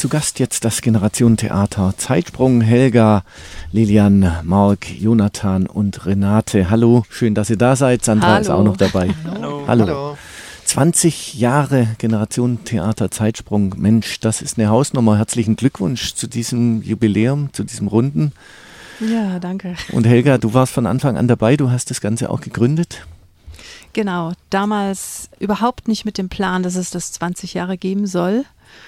Zu Gast jetzt das Generationentheater Zeitsprung. Helga, Lilian, Marc, Jonathan und Renate. Hallo, schön, dass ihr da seid. Sandra ist auch noch dabei. Hallo. 20 Jahre Generationentheater Zeitsprung. Mensch, das ist eine Hausnummer. Herzlichen Glückwunsch zu diesem Jubiläum, zu diesem Runden. Ja, danke. Und Helga, du warst von Anfang an dabei. Du hast das Ganze auch gegründet. Genau, damals überhaupt nicht mit dem Plan, dass es das 20 Jahre geben soll.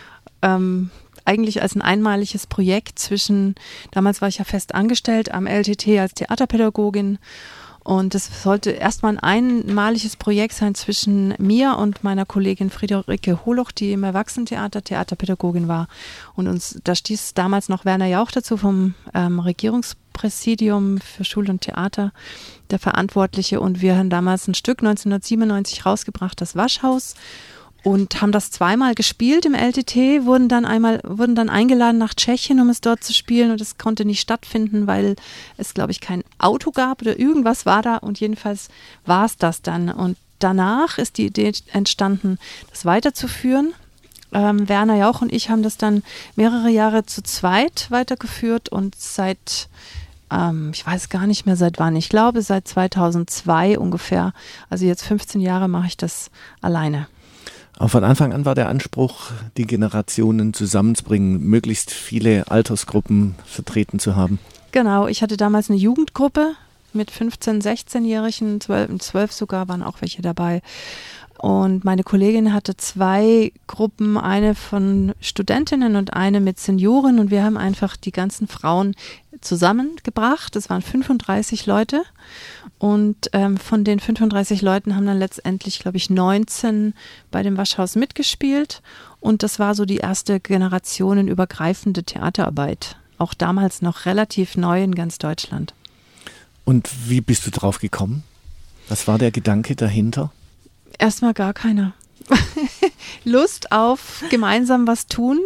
Eigentlich als ein einmaliges Projekt damals war ich ja fest angestellt am LTT als Theaterpädagogin und es sollte erstmal ein einmaliges Projekt sein zwischen mir und meiner Kollegin Friederike Holoch, die im Erwachsenentheater Theaterpädagogin war. Und da stieß damals noch Werner Jauch dazu vom Regierungspräsidium für Schule und Theater, der Verantwortliche. Und wir haben damals ein Stück 1997 rausgebracht, das Waschhaus. Und haben das zweimal gespielt im LTT, wurden dann eingeladen nach Tschechien, um es dort zu spielen. Und es konnte nicht stattfinden, weil es, glaube ich, kein Auto gab oder irgendwas war da. Und jedenfalls war es das dann. Und danach ist die Idee entstanden, das weiterzuführen. Werner Jauch und ich haben das dann mehrere Jahre zu zweit weitergeführt. Und seit, ich weiß gar nicht mehr seit wann, ich glaube seit 2002 ungefähr, also jetzt 15 Jahre mache ich das alleine. Auch von Anfang an war der Anspruch, die Generationen zusammenzubringen, möglichst viele Altersgruppen vertreten zu haben. Genau, ich hatte damals eine Jugendgruppe mit 15-, 16-Jährigen, 12 sogar waren auch welche dabei. Und meine Kollegin hatte 2 Gruppen, eine von Studentinnen und eine mit Senioren. Und wir haben einfach die ganzen Frauen zusammengebracht. Das waren 35 Leute. Und von den 35 Leuten haben dann letztendlich, glaube ich, 19 bei dem Waschhaus mitgespielt. Und das war so die erste generationenübergreifende Theaterarbeit. Auch damals noch relativ neu in ganz Deutschland. Und wie bist du drauf gekommen? Was war der Gedanke dahinter? Erstmal gar keiner. Lust auf gemeinsam was tun.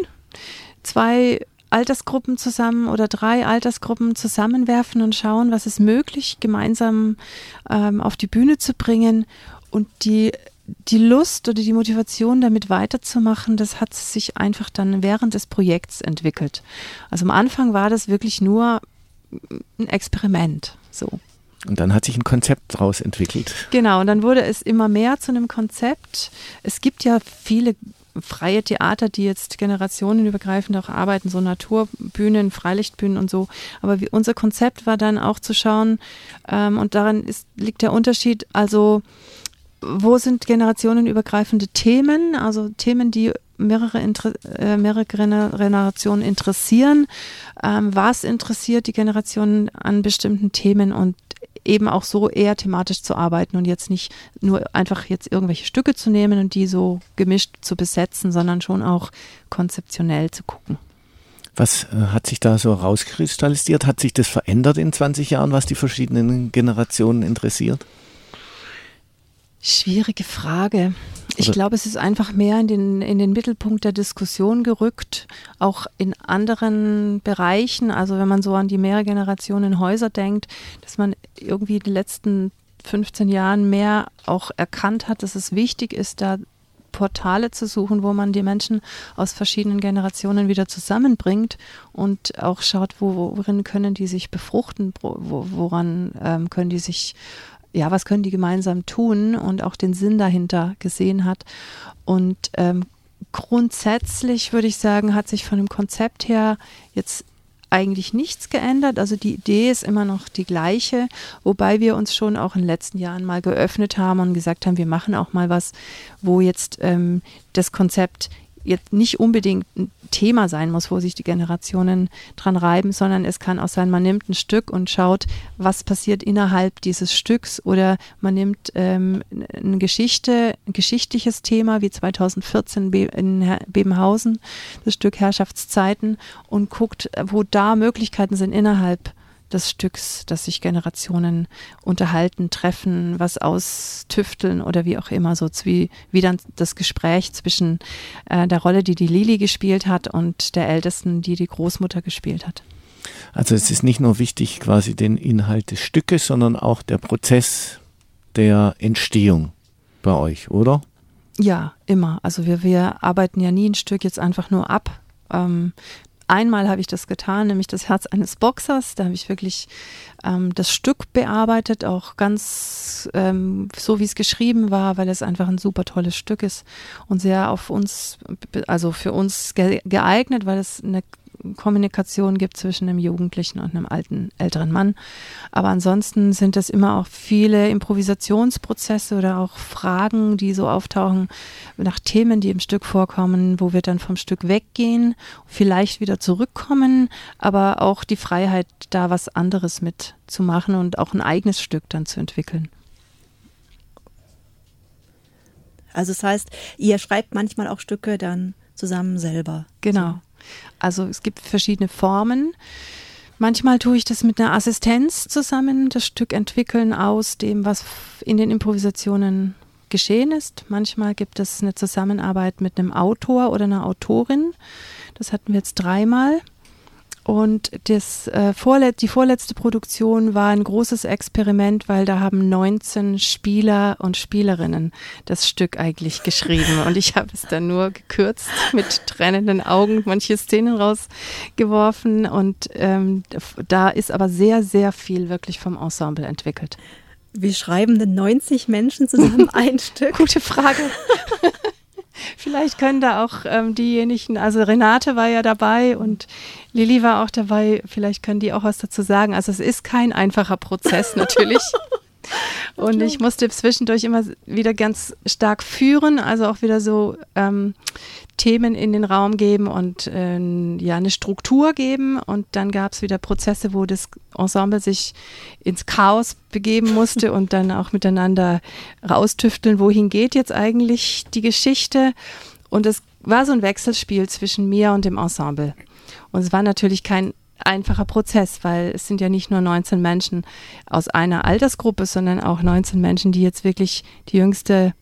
2 Altersgruppen zusammen oder 3 Altersgruppen zusammenwerfen und schauen, was ist möglich, gemeinsam auf die Bühne zu bringen. Und die Lust oder die Motivation, damit weiterzumachen, das hat sich einfach dann während des Projekts entwickelt. Also am Anfang war das wirklich nur ein Experiment, so. Und dann hat sich ein Konzept daraus entwickelt. Genau, und dann wurde es immer mehr zu einem Konzept. Es gibt ja viele freie Theater, die jetzt generationenübergreifend auch arbeiten, so Naturbühnen, Freilichtbühnen und so. Aber unser Konzept war dann auch zu schauen, und darin liegt der Unterschied, also wo sind generationenübergreifende Themen, also Themen, die mehrere Generationen interessieren. Was interessiert die Generationen an bestimmten Themen und eben auch so eher thematisch zu arbeiten und jetzt nicht nur einfach jetzt irgendwelche Stücke zu nehmen und die so gemischt zu besetzen, sondern schon auch konzeptionell zu gucken. Was hat sich da so rauskristallisiert? Hat sich das verändert in 20 Jahren, was die verschiedenen Generationen interessiert? Schwierige Frage. Ich glaube, es ist einfach mehr in den Mittelpunkt der Diskussion gerückt, auch in anderen Bereichen. Also wenn man so an die Mehrgenerationen-Häuser denkt, dass man irgendwie in den letzten 15 Jahren mehr auch erkannt hat, dass es wichtig ist, da Portale zu suchen, wo man die Menschen aus verschiedenen Generationen wieder zusammenbringt und auch schaut, worin können die sich befruchten, woran können die sich was können die gemeinsam tun und auch den Sinn dahinter gesehen hat. Und grundsätzlich würde ich sagen, hat sich von dem Konzept her jetzt eigentlich nichts geändert. Also die Idee ist immer noch die gleiche, wobei wir uns schon auch in den letzten Jahren mal geöffnet haben und gesagt haben, wir machen auch mal was, wo jetzt das Konzept jetzt nicht unbedingt ein Thema sein muss, wo sich die Generationen dran reiben, sondern es kann auch sein, man nimmt ein Stück und schaut, was passiert innerhalb dieses Stücks, oder man nimmt ein geschichtliches Thema wie 2014 in Bebenhausen, das Stück Herrschaftszeiten, und guckt, wo da Möglichkeiten sind innerhalb des Stücks, dass sich Generationen unterhalten, treffen, was austüfteln oder wie auch immer, so wie dann das Gespräch zwischen der Rolle, die Lili gespielt hat, und der Ältesten, die Großmutter gespielt hat. Also es ist nicht nur wichtig quasi den Inhalt des Stückes, sondern auch der Prozess der Entstehung bei euch, oder? Ja, immer. Also wir arbeiten ja nie ein Stück jetzt einfach nur ab Einmal habe ich das getan, nämlich das Herz eines Boxers. Da habe ich wirklich das Stück bearbeitet, auch ganz so, wie es geschrieben war, weil es einfach ein super tolles Stück ist und sehr auf uns, also für uns geeignet, weil es eine Kommunikation gibt zwischen einem Jugendlichen und einem älteren Mann. Aber ansonsten sind das immer auch viele Improvisationsprozesse oder auch Fragen, die so auftauchen nach Themen, die im Stück vorkommen, wo wir dann vom Stück weggehen, vielleicht wieder zurückkommen, aber auch die Freiheit, da was anderes mitzumachen und auch ein eigenes Stück dann zu entwickeln. Also das heißt, ihr schreibt manchmal auch Stücke dann zusammen selber. Genau. Also es gibt verschiedene Formen. Manchmal tue ich das mit einer Assistenz zusammen, das Stück entwickeln aus dem, was in den Improvisationen geschehen ist. Manchmal gibt es eine Zusammenarbeit mit einem Autor oder einer Autorin. Das hatten wir jetzt 3-mal. Und die vorletzte Produktion war ein großes Experiment, weil da haben 19 Spieler und Spielerinnen das Stück eigentlich geschrieben. Und ich habe es dann nur gekürzt, mit tränenden Augen manche Szenen rausgeworfen. Und da ist aber sehr, sehr viel wirklich vom Ensemble entwickelt. Wie schreiben denn 90 Menschen zusammen ein Stück? Gute Frage. Vielleicht können da auch diejenigen, also Renate war ja dabei und Lilly war auch dabei, vielleicht können die auch was dazu sagen. Also es ist kein einfacher Prozess natürlich. Und ich musste zwischendurch immer wieder ganz stark führen, also auch wieder so Themen in den Raum geben und eine Struktur geben. Und dann gab es wieder Prozesse, wo das Ensemble sich ins Chaos begeben musste und dann auch miteinander raustüfteln, wohin geht jetzt eigentlich die Geschichte. Und es war so ein Wechselspiel zwischen mir und dem Ensemble. Und es war natürlich kein einfacher Prozess, weil es sind ja nicht nur 19 Menschen aus einer Altersgruppe, sondern auch 19 Menschen, die jetzt wirklich die jüngste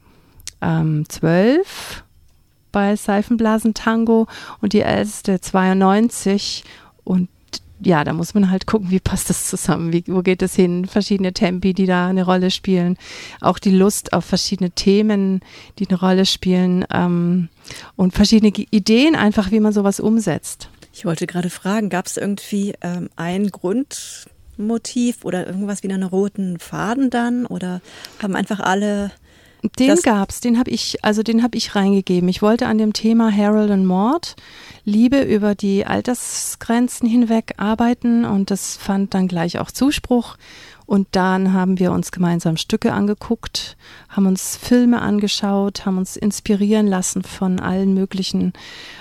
12 bei Seifenblasen-Tango und die älteste 92 und ja, da muss man halt gucken, wie passt das zusammen, wo geht das hin, verschiedene Tempi, die da eine Rolle spielen, auch die Lust auf verschiedene Themen, die eine Rolle spielen und verschiedene Ideen einfach, wie man sowas umsetzt. Ich wollte gerade fragen, gab es irgendwie ein Grundmotiv oder irgendwas wie einen roten Faden dann oder haben einfach alle... Den gab's, den habe ich reingegeben. Ich wollte an dem Thema Harold und Maude, Liebe über die Altersgrenzen hinweg arbeiten und das fand dann gleich auch Zuspruch. Und dann haben wir uns gemeinsam Stücke angeguckt, haben uns Filme angeschaut, haben uns inspirieren lassen von allen möglichen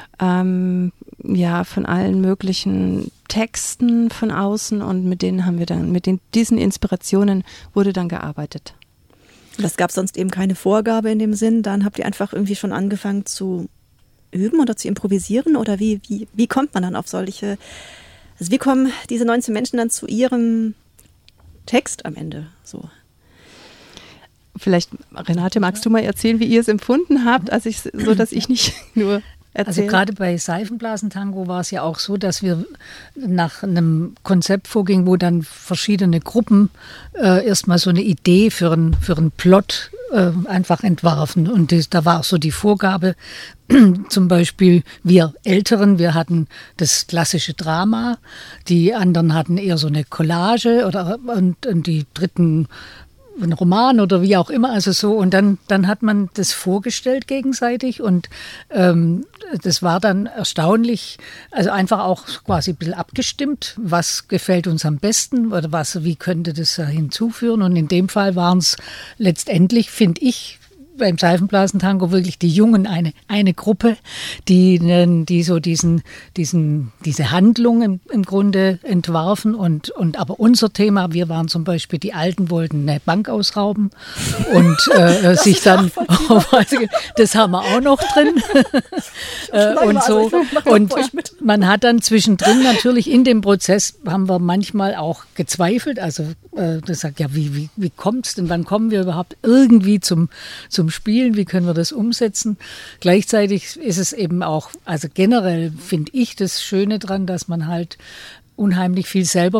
von allen möglichen Texten von außen und mit denen haben wir dann, diesen Inspirationen wurde dann gearbeitet. Das gab sonst eben keine Vorgabe in dem Sinn, dann habt ihr einfach irgendwie schon angefangen zu üben oder zu improvisieren oder wie kommt man dann auf solche, also wie kommen diese 19 Menschen dann zu ihrem Text am Ende so? Vielleicht, Renate, magst du mal erzählen, wie ihr es empfunden habt, so dass ich nicht nur erzähle? Also gerade bei Seifenblasen-Tango war es ja auch so, dass wir nach einem Konzept vorgingen, wo dann verschiedene Gruppen erstmal so eine Idee für einen Plot einfach entwarfen. Und da war auch so die Vorgabe, zum Beispiel wir Älteren, wir hatten das klassische Drama, die anderen hatten eher so eine Collage und die Dritten ein Roman oder wie auch immer, also so. Und dann hat man das vorgestellt gegenseitig und das war dann erstaunlich, also einfach auch quasi ein bisschen abgestimmt, was gefällt uns am besten oder wie könnte das hinzuführen. Und in dem Fall waren es letztendlich, finde ich, beim Seifenblasen-Tango wirklich die Jungen, eine Gruppe, die so diese Handlung im Grunde entwarfen und aber unser Thema, wir waren zum Beispiel, die Alten wollten eine Bank ausrauben und sich dann, das haben wir auch noch drin und so und man hat dann zwischendrin natürlich in dem Prozess, haben wir manchmal auch gezweifelt, also das sagt ja, wie kommt's denn, wann kommen wir überhaupt irgendwie zum Spielen, wie können wir das umsetzen? Gleichzeitig ist es eben auch, also generell finde ich das Schöne dran, dass man halt unheimlich viel selber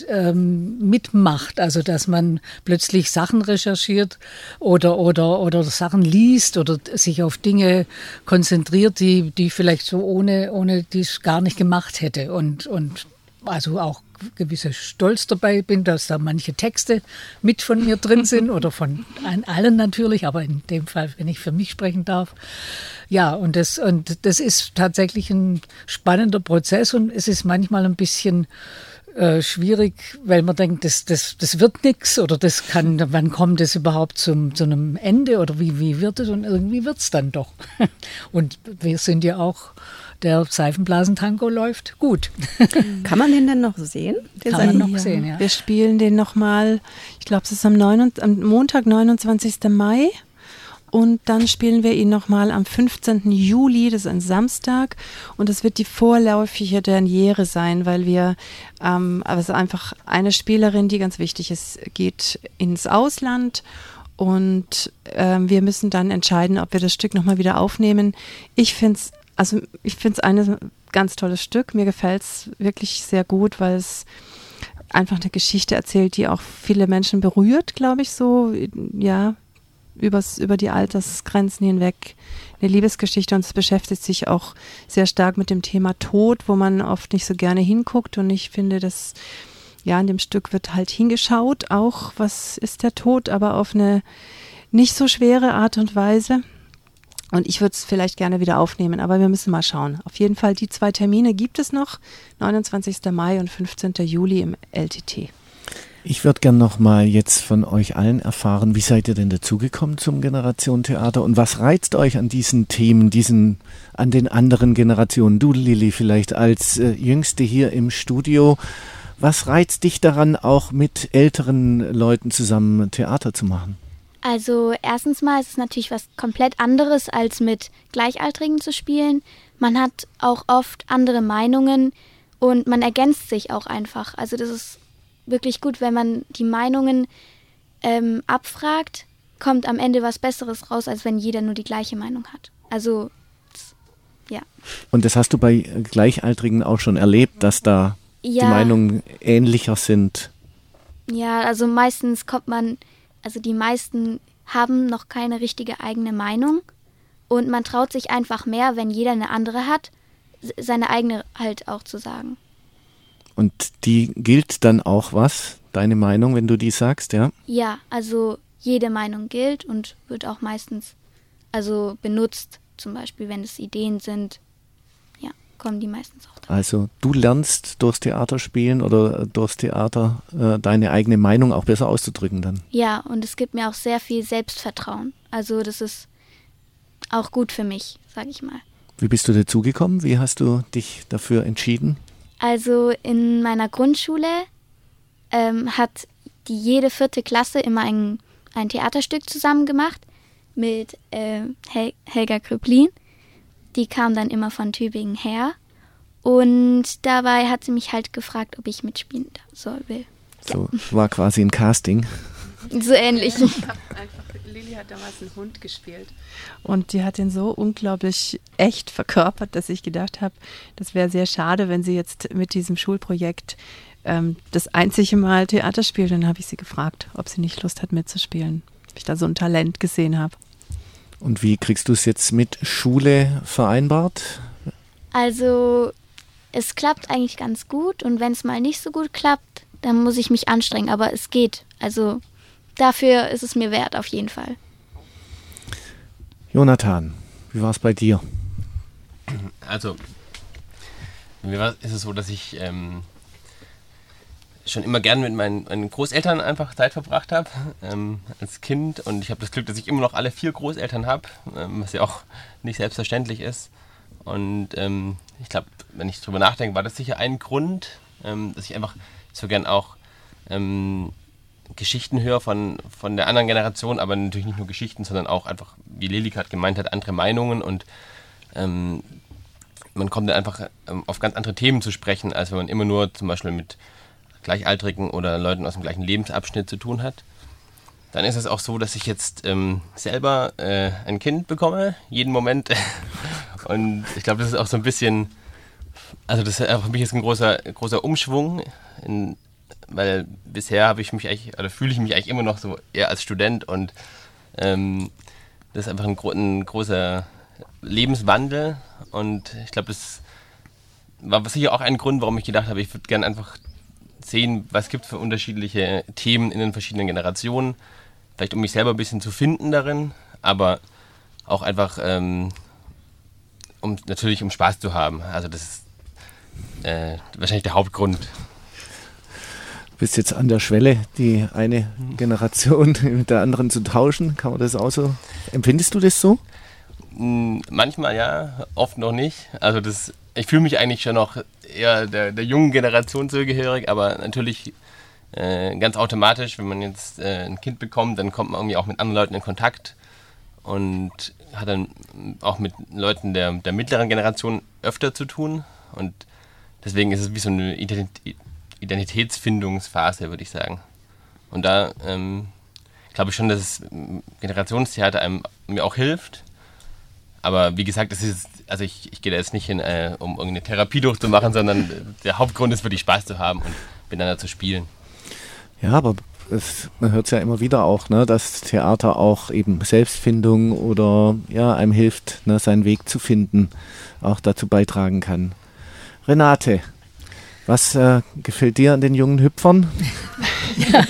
mitmacht. Also dass man plötzlich Sachen recherchiert oder Sachen liest oder sich auf Dinge konzentriert, die vielleicht so ohne dies gar nicht gemacht hätte. Und also auch gewisser Stolz dabei bin, dass da manche Texte mit von mir drin sind oder von allen natürlich, aber in dem Fall, wenn ich für mich sprechen darf. Ja, und das ist tatsächlich ein spannender Prozess und es ist manchmal ein bisschen schwierig, weil man denkt, das wird nichts oder wann kommt es überhaupt zu einem Ende oder wie wird es und irgendwie wird es dann doch. Und wir sind ja auch, der Seifenblasentango läuft gut. Kann man den denn noch sehen? Kann man noch sehen, ja. Wir spielen den nochmal, ich glaube, es ist am Montag, 29. Mai. Und dann spielen wir ihn nochmal am 15. Juli, das ist ein Samstag. Und das wird die vorläufige Derniere sein, weil wir, also einfach eine Spielerin, die ganz wichtig ist, geht ins Ausland. Und wir müssen dann entscheiden, ob wir das Stück nochmal wieder aufnehmen. Ich finde es ein ganz tolles Stück. Mir gefällt es wirklich sehr gut, weil es einfach eine Geschichte erzählt, die auch viele Menschen berührt, glaube ich, so, ja, über die Altersgrenzen hinweg. Eine Liebesgeschichte und es beschäftigt sich auch sehr stark mit dem Thema Tod, wo man oft nicht so gerne hinguckt und ich finde, dass, ja, in dem Stück wird halt hingeschaut, auch was ist der Tod, aber auf eine nicht so schwere Art und Weise. Und ich würde es vielleicht gerne wieder aufnehmen, aber wir müssen mal schauen. Auf jeden Fall, die 2 Termine gibt es noch, 29. Mai und 15. Juli im LTT. Ich würde gerne noch mal jetzt von euch allen erfahren, wie seid ihr denn dazugekommen zum Generationentheater und was reizt euch an diesen Themen, an den anderen Generationen? Du, Lilly, vielleicht als Jüngste hier im Studio, was reizt dich daran, auch mit älteren Leuten zusammen Theater zu machen? Also erstens mal ist es natürlich was komplett anderes, als mit Gleichaltrigen zu spielen. Man hat auch oft andere Meinungen und man ergänzt sich auch einfach. Also das ist wirklich gut, wenn man die Meinungen abfragt, kommt am Ende was Besseres raus, als wenn jeder nur die gleiche Meinung hat. Also, ja. Und das hast du bei Gleichaltrigen auch schon erlebt, dass da die Meinungen ähnlicher sind? Ja, also meistens die meisten haben noch keine richtige eigene Meinung und man traut sich einfach mehr, wenn jeder eine andere hat, seine eigene halt auch zu sagen. Und die gilt dann auch was, deine Meinung, wenn du die sagst, ja? Ja, also jede Meinung gilt und wird auch meistens benutzt, zum Beispiel wenn es Ideen sind, ja, kommen die meistens auch da. Also du lernst durchs Theaterspielen oder durchs Theater deine eigene Meinung auch besser auszudrücken dann? Ja, und es gibt mir auch sehr viel Selbstvertrauen. Also das ist auch gut für mich, sage ich mal. Wie bist du dazugekommen? Wie hast du dich dafür entschieden? Also in meiner Grundschule hat jede 4. Klasse immer ein Theaterstück zusammen gemacht mit Helga Kröplin. Die kam dann immer von Tübingen her und dabei hat sie mich halt gefragt, ob ich mitspielen will. So, war quasi ein Casting. So ähnlich. Lilly hat damals einen Hund gespielt und die hat ihn so unglaublich echt verkörpert, dass ich gedacht habe, das wäre sehr schade, wenn sie jetzt mit diesem Schulprojekt das einzige Mal Theater spielt. Dann habe ich sie gefragt, ob sie nicht Lust hat mitzuspielen, ob ich da so ein Talent gesehen habe. Und wie kriegst du es jetzt mit Schule vereinbart? Also es klappt eigentlich ganz gut und wenn es mal nicht so gut klappt, dann muss ich mich anstrengen, aber es geht. Also dafür ist es mir wert, auf jeden Fall. Jonathan, wie war es bei dir? Also, mir ist es so, dass ich schon immer gern mit meinen Großeltern einfach Zeit verbracht habe, als Kind. Und ich habe das Glück, dass ich immer noch alle 4 Großeltern habe, was ja auch nicht selbstverständlich ist. Und ich glaube, wenn ich drüber nachdenke, war das sicher ein Grund, dass ich einfach so gern auch Geschichten höre von der anderen Generation, aber natürlich nicht nur Geschichten, sondern auch einfach, wie Lilly gerade gemeint hat, andere Meinungen und man kommt dann einfach auf ganz andere Themen zu sprechen, als wenn man immer nur zum Beispiel mit Gleichaltrigen oder Leuten aus dem gleichen Lebensabschnitt zu tun hat. Dann ist es auch so, dass ich jetzt selber ein Kind bekomme, jeden Moment. Und ich glaube, das ist auch so ein bisschen Also das für mich ist ein großer Umschwung, weil bisher fühle ich mich eigentlich immer noch so eher als Student und das ist einfach ein großer Lebenswandel und ich glaube, das war sicher auch ein Grund, warum ich gedacht habe, ich würde gerne einfach sehen, was gibt es für unterschiedliche Themen in den verschiedenen Generationen, vielleicht um mich selber ein bisschen zu finden darin, aber auch einfach um Spaß zu haben. Also das ist wahrscheinlich der Hauptgrund. Du bist jetzt an der Schwelle, die eine Generation mit der anderen zu tauschen. Kann man das auch so? Empfindest du das so? Manchmal ja, oft noch nicht. Also ich fühle mich eigentlich schon noch eher der jungen Generation zugehörig, aber natürlich ganz automatisch, wenn man jetzt ein Kind bekommt, dann kommt man irgendwie auch mit anderen Leuten in Kontakt und hat dann auch mit Leuten der mittleren Generation öfter zu tun und deswegen ist es wie so eine Identitätsfindungsphase, würde ich sagen. Und da glaube ich schon, dass Generationstheater mir auch hilft. Aber wie gesagt, ich gehe da jetzt nicht hin, um irgendeine Therapie durchzumachen, sondern der Hauptgrund ist wirklich Spaß zu haben und miteinander zu spielen. Ja, aber man hört es ja immer wieder auch, ne, dass Theater auch eben Selbstfindung oder ja, einem hilft, ne, seinen Weg zu finden, auch dazu beitragen kann. Renate, was gefällt dir an den jungen Hüpfern? Ja,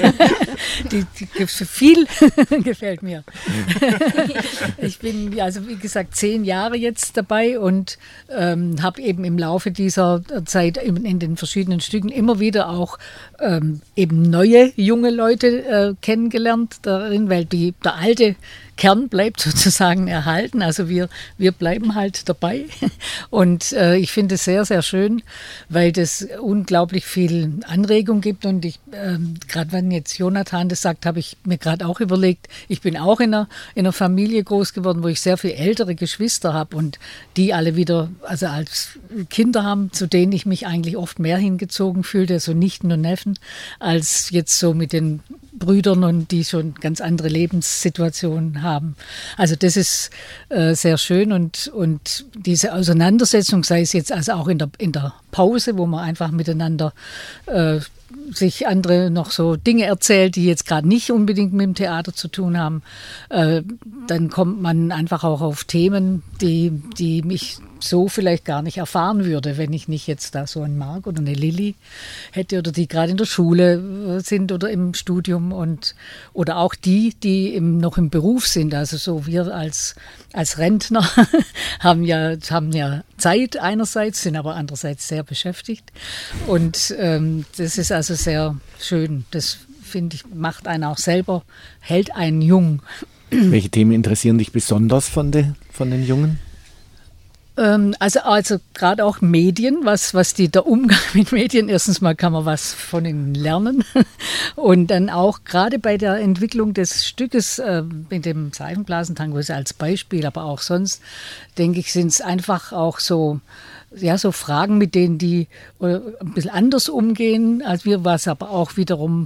viel gefällt mir. Ich bin, also wie gesagt, 10 Jahre jetzt dabei und habe eben im Laufe dieser Zeit in den verschiedenen Stücken immer wieder auch eben neue junge Leute kennengelernt darin, weil der alte Kern bleibt sozusagen erhalten. Also wir bleiben halt dabei. Und ich finde es sehr, sehr schön, weil das unglaublich viel Anregung gibt. Und gerade wenn jetzt Jonathan das sagt, habe ich mir gerade auch überlegt, ich bin auch in einer Familie groß geworden, wo ich sehr viel ältere Geschwister habe und die alle wieder, also als Kinder haben, zu denen ich mich eigentlich oft mehr hingezogen fühlte, also Nichten und Neffen, als jetzt so mit den Brüdern und die schon ganz andere Lebenssituationen haben. Also das ist sehr schön und diese Auseinandersetzung, sei es jetzt also auch in der Pause, wo man einfach miteinander sich andere noch so Dinge erzählt, die jetzt gerade nicht unbedingt mit dem Theater zu tun haben, dann kommt man einfach auch auf Themen, die mich so vielleicht gar nicht erfahren würde, wenn ich nicht jetzt da so einen Marc oder eine Lilly hätte oder die gerade in der Schule sind oder im Studium oder auch die noch im Beruf sind. Also so wir als Rentner haben ja Zeit einerseits, sind aber andererseits sehr beschäftigt und das ist also sehr schön. Das finde ich, macht einen auch selber, hält einen jung. Welche Themen interessieren dich besonders von den Jungen? Also gerade auch Medien, der Umgang mit Medien, erstens mal kann man was von ihnen lernen und dann auch gerade bei der Entwicklung des Stückes mit dem Seifenblasentango als Beispiel, aber auch sonst, denke ich, sind es einfach auch so Fragen, mit denen die ein bisschen anders umgehen als wir, was aber auch wiederum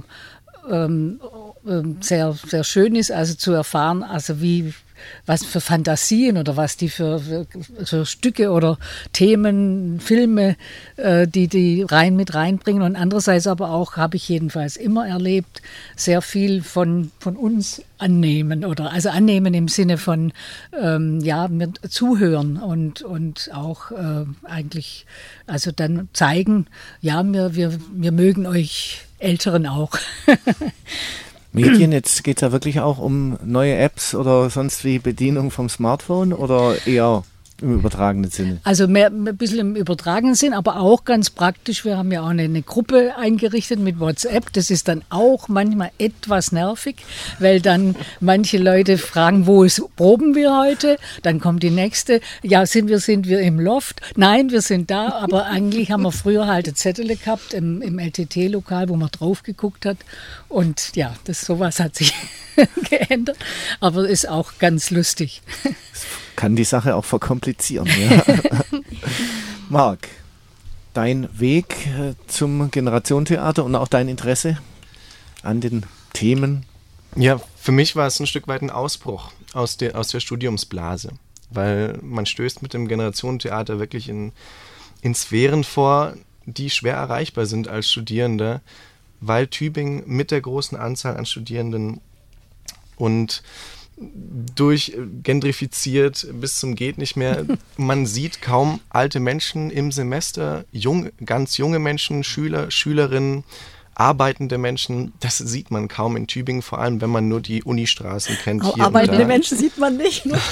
sehr, sehr schön ist, also zu erfahren, also was für Fantasien oder was die für Stücke oder Themen, Filme, die mit reinbringen. Und andererseits aber auch, habe ich jedenfalls immer erlebt, sehr viel von uns annehmen also annehmen im Sinne von mit zuhören und auch eigentlich also dann zeigen, ja, wir mögen euch Älteren auch. Medien, jetzt geht es ja wirklich auch um neue Apps oder sonst wie Bedienung vom Smartphone oder eher im übertragenen Sinne? Also ein bisschen im übertragenen Sinn, aber auch ganz praktisch. Wir haben ja auch eine Gruppe eingerichtet mit WhatsApp. Das ist dann auch manchmal etwas nervig, weil dann manche Leute fragen, proben wir heute? Dann kommt die nächste. Ja, sind wir im Loft? Nein, wir sind da. Aber eigentlich haben wir früher halt Zettel gehabt im LTT-Lokal, wo man drauf geguckt hat. Und ja, sowas hat sich geändert. Aber ist auch ganz lustig. Kann die Sache auch verkomplizieren. Ja. Marc, dein Weg zum Generationentheater und auch dein Interesse an den Themen? Ja, für mich war es ein Stück weit ein Ausbruch aus der Studiumsblase, weil man stößt mit dem Generationentheater wirklich in in Sphären vor, die schwer erreichbar sind als Studierende, weil Tübingen mit der großen Anzahl an Studierenden und durchgentrifiziert bis zum geht nicht mehr. Man sieht kaum alte Menschen im Semester, ganz junge Menschen, Schüler, Schülerinnen, arbeitende Menschen, das sieht man kaum in Tübingen, vor allem wenn man nur die Unistraßen kennt. Hier arbeitende Menschen sieht man nicht. Nur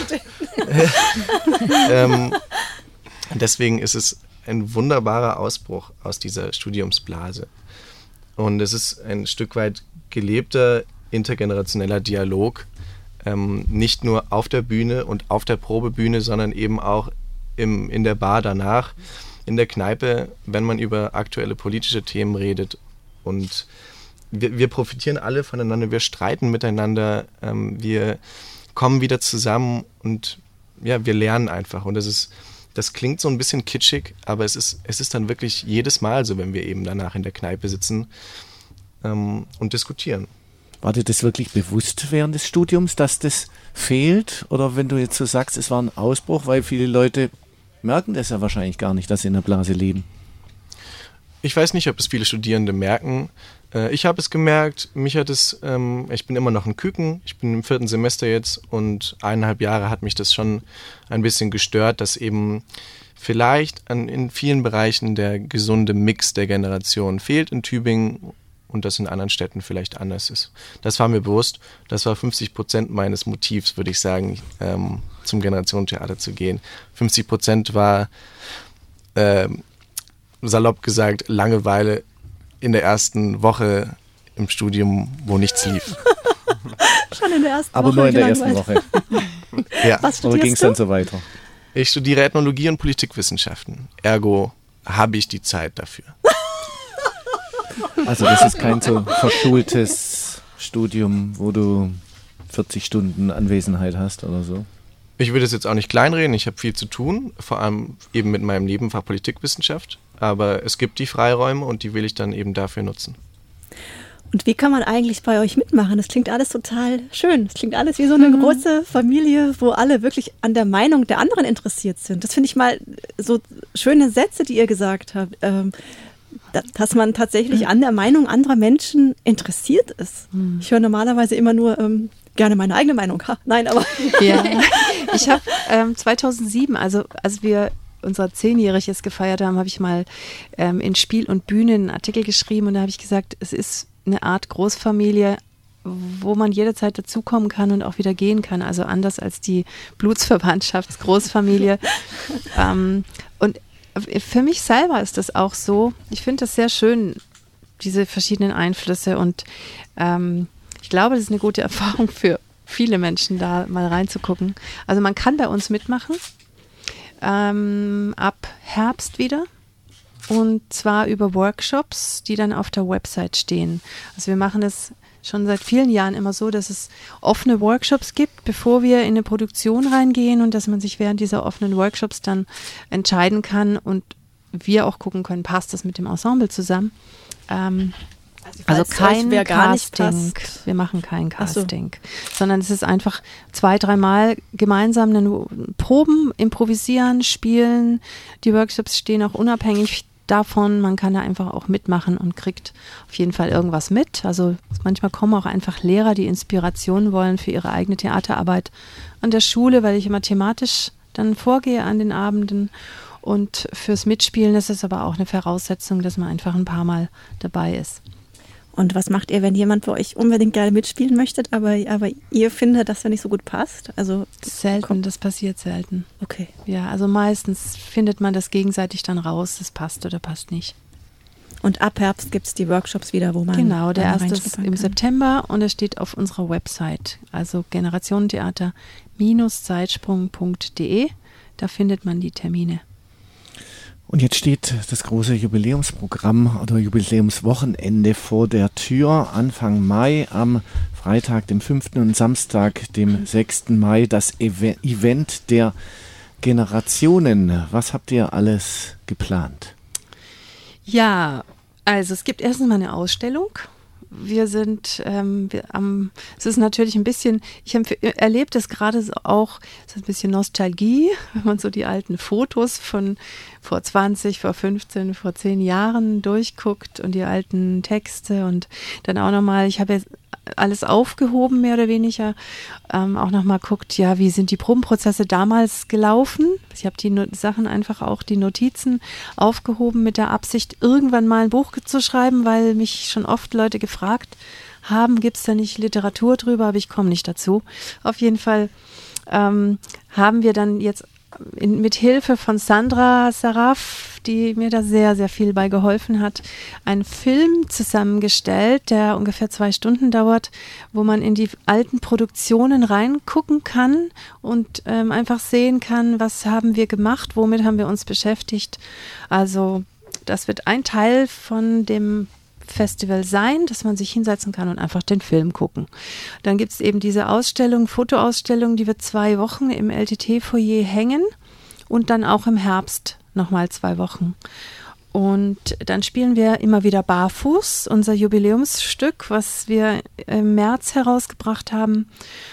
deswegen ist es ein wunderbarer Ausbruch aus dieser Studiumsblase. Und es ist ein Stück weit gelebter intergenerationeller Dialog, nicht nur auf der Bühne und auf der Probebühne, sondern eben auch in der Bar danach, in der Kneipe, wenn man über aktuelle politische Themen redet. Und wir profitieren alle voneinander, wir streiten miteinander, wir kommen wieder zusammen und ja, wir lernen einfach. Und das klingt so ein bisschen kitschig, aber es ist dann wirklich jedes Mal so, wenn wir eben danach in der Kneipe sitzen und diskutieren. War dir das wirklich bewusst während des Studiums, dass das fehlt? Oder wenn du jetzt so sagst, es war ein Ausbruch, weil viele Leute merken das ja wahrscheinlich gar nicht, dass sie in der Blase leben. Ich weiß nicht, ob es viele Studierende merken. Ich habe es gemerkt, mich hat es, ich bin immer noch ein Küken, ich bin im 4. Semester jetzt und 1,5 Jahre hat mich das schon ein bisschen gestört, dass eben vielleicht in vielen Bereichen der gesunde Mix der Generation fehlt in Tübingen und das in anderen Städten vielleicht anders ist. Das war mir bewusst, das war 50% meines Motivs, würde ich sagen, zum Generationentheater zu gehen. 50% war salopp gesagt Langeweile in der ersten Woche im Studium, wo nichts lief. Schon in der ersten Aber Woche. nur in der ersten Woche. Ja. Was Oder ging studierst es dann du? so weiter? Ich studiere Ethnologie und Politikwissenschaften. Ergo habe ich die Zeit dafür. Also das ist kein so verschultes Studium, wo du 40 Stunden Anwesenheit hast oder so? Ich will das jetzt auch nicht kleinreden, ich habe viel zu tun, vor allem eben mit meinem Nebenfach Politikwissenschaft, aber es gibt die Freiräume und die will ich dann eben dafür nutzen. Und wie kann man eigentlich bei euch mitmachen? Das klingt alles total schön. Das klingt alles wie so eine große Familie, wo alle wirklich an der Meinung der anderen interessiert sind. Das finde ich mal so schöne Sätze, die ihr gesagt habt. Dass man tatsächlich an der Meinung anderer Menschen interessiert ist. Ich höre normalerweise immer nur gerne meine eigene Meinung. Nein, aber... Ja, ich habe 2007, also als wir unser 10-Jähriges gefeiert haben, habe ich mal in Spiel und Bühne einen Artikel geschrieben und da habe ich gesagt, es ist eine Art Großfamilie, wo man jederzeit dazukommen kann und auch wieder gehen kann. Also anders als die Blutsverwandtschaftsgroßfamilie. Und für mich selber ist das auch so. Ich finde das sehr schön, diese verschiedenen Einflüsse und ich glaube, das ist eine gute Erfahrung für viele Menschen, da mal reinzugucken. Also man kann bei uns mitmachen, ab Herbst wieder und zwar über Workshops, die dann auf der Website stehen. Also wir machen das schon seit vielen Jahren immer so, dass es offene Workshops gibt, bevor wir in eine Produktion reingehen und dass man sich während dieser offenen Workshops dann entscheiden kann und wir auch gucken können, passt das mit dem Ensemble zusammen. Also kein Casting, wir machen kein Casting, sondern es ist einfach 2-3 Mal gemeinsam Proben, improvisieren, spielen. Die Workshops stehen auch unabhängig davon, man kann da einfach auch mitmachen und kriegt auf jeden Fall irgendwas mit. Also manchmal kommen auch einfach Lehrer, die Inspiration wollen für ihre eigene Theaterarbeit an der Schule, weil ich immer thematisch dann vorgehe an den Abenden. Und fürs Mitspielen ist es aber auch eine Voraussetzung, dass man einfach ein paar Mal dabei ist. Und was macht ihr, wenn jemand bei euch unbedingt gerne mitspielen möchte, aber ihr findet, dass er nicht so gut passt? Also selten, das passiert selten. Okay. Ja, also meistens findet man das gegenseitig dann raus, das passt oder passt nicht. Und ab Herbst gibt es die Workshops wieder, wo man genau, der erste ist im September und es steht auf unserer Website, also generationentheater-zeitsprung.de, da findet man die Termine. Und jetzt steht das große Jubiläumsprogramm oder Jubiläumswochenende vor der Tür. Anfang Mai, am Freitag, dem 5. und Samstag, dem 6. Mai, das Event der Generationen. Was habt ihr alles geplant? Ja, also es gibt erstens mal eine Ausstellung wir sind, es ist natürlich ein bisschen, ich erlebe das gerade auch, es ist ein bisschen Nostalgie, wenn man so die alten Fotos von vor 20, vor 15, vor 10 Jahren durchguckt und die alten Texte und dann auch nochmal, ich habe jetzt alles aufgehoben, mehr oder weniger, auch nochmal guckt, ja, wie sind die Probenprozesse damals gelaufen? Ich habe die Sachen einfach auch, die Notizen aufgehoben mit der Absicht, irgendwann mal ein Buch zu schreiben, weil mich schon oft Leute gefragt haben, gibt es da nicht Literatur drüber, aber ich komme nicht dazu. Auf jeden Fall haben wir dann jetzt mit Hilfe von Sandra Saraf, die mir da sehr, sehr viel bei geholfen hat, einen Film zusammengestellt, der ungefähr 2 Stunden dauert, wo man in die alten Produktionen reingucken kann und einfach sehen kann, was haben wir gemacht, womit haben wir uns beschäftigt. Also das wird ein Teil von dem Festival sein, dass man sich hinsetzen kann und einfach den Film gucken. Dann gibt es eben diese Ausstellung, Fotoausstellung, die wird 2 Wochen im LTT-Foyer hängen und dann auch im Herbst nochmal 2 Wochen. Und dann spielen wir immer wieder Barfuß, unser Jubiläumsstück, was wir im März herausgebracht haben,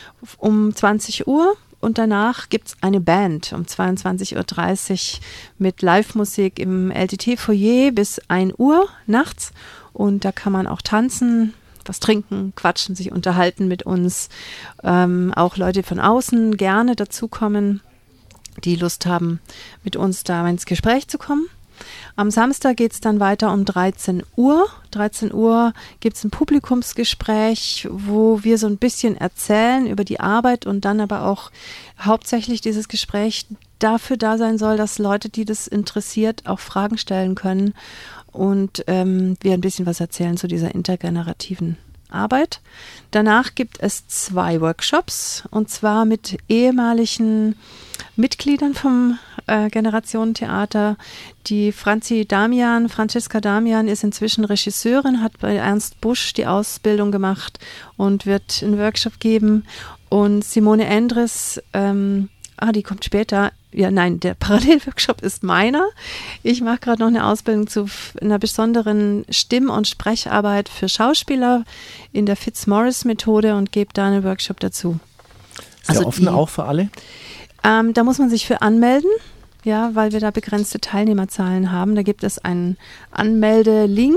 um 20 Uhr. Und danach gibt es eine Band um 22.30 Uhr mit Live-Musik im LTT-Foyer bis 1 Uhr nachts. Und da kann man auch tanzen, was trinken, quatschen, sich unterhalten mit uns. Auch Leute von außen gerne dazukommen, die Lust haben, mit uns da ins Gespräch zu kommen. Am Samstag geht es dann weiter um 13 Uhr. 13 Uhr gibt es ein Publikumsgespräch, wo wir so ein bisschen erzählen über die Arbeit und dann aber auch hauptsächlich dieses Gespräch dafür da sein soll, dass Leute, die das interessiert, auch Fragen stellen können und wir ein bisschen was erzählen zu dieser intergenerativen Arbeit. Danach gibt es 2 Workshops und zwar mit ehemaligen Mitgliedern vom Generationentheater. Die Franziska Damian ist inzwischen Regisseurin, hat bei Ernst Busch die Ausbildung gemacht und wird einen Workshop geben. Und Simone Endres, die kommt später. Ja, nein, der Parallelworkshop ist meiner. Ich mache gerade noch eine Ausbildung zu einer besonderen Stimm- und Sprecharbeit für Schauspieler in der Fitzmaurice-Methode und gebe da einen Workshop dazu. Ist der offen auch für alle? Da muss man sich für anmelden, ja, weil wir da begrenzte Teilnehmerzahlen haben. Da gibt es einen Anmelde-Link,